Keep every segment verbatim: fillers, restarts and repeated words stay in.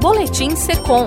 Boletim Secom.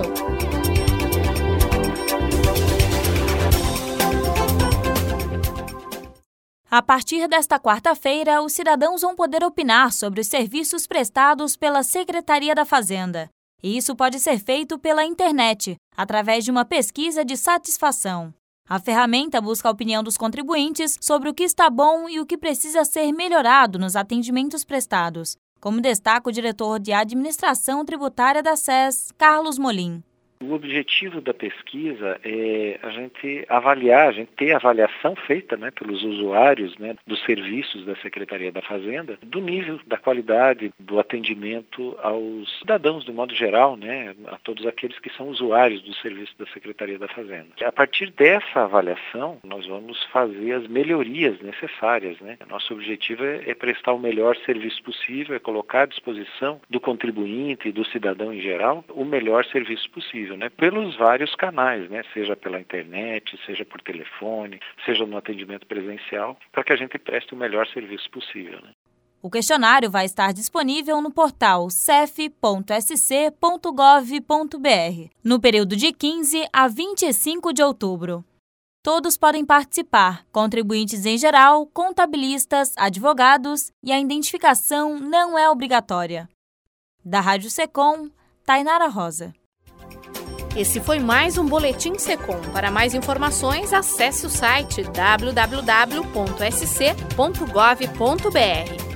A partir desta quarta-feira, os cidadãos vão poder opinar sobre os serviços prestados pela Secretaria da Fazenda. E isso pode ser feito pela internet, através de uma pesquisa de satisfação. A ferramenta busca a opinião dos contribuintes sobre o que está bom e o que precisa ser melhorado nos atendimentos prestados, como destaca o diretor de Administração Tributária da S E S, Carlos Molim. O objetivo da pesquisa é a gente avaliar, a gente ter avaliação feita, né, pelos usuários, né, dos serviços da Secretaria da Fazenda, do nível, da qualidade do atendimento aos cidadãos, de modo geral, né, a todos aqueles que são usuários do serviço da Secretaria da Fazenda. A partir dessa avaliação, nós vamos fazer as melhorias necessárias, né? Nosso objetivo é, é prestar o melhor serviço possível, é colocar à disposição do contribuinte e do cidadão em geral o melhor serviço possível. Né, pelos vários canais, né, seja pela internet, seja por telefone, seja no atendimento presencial, para que a gente preste o melhor serviço possível. Né. O questionário vai estar disponível no portal c e f ponto s c ponto gov ponto b r no período de quinze a vinte e cinco de outubro. Todos podem participar, contribuintes em geral, contabilistas, advogados, e a identificação não é obrigatória. Da Rádio Secom, Tainara Rosa. Esse foi mais um Boletim Secom. Para mais informações, acesse o site w w w ponto s c ponto gov ponto b r.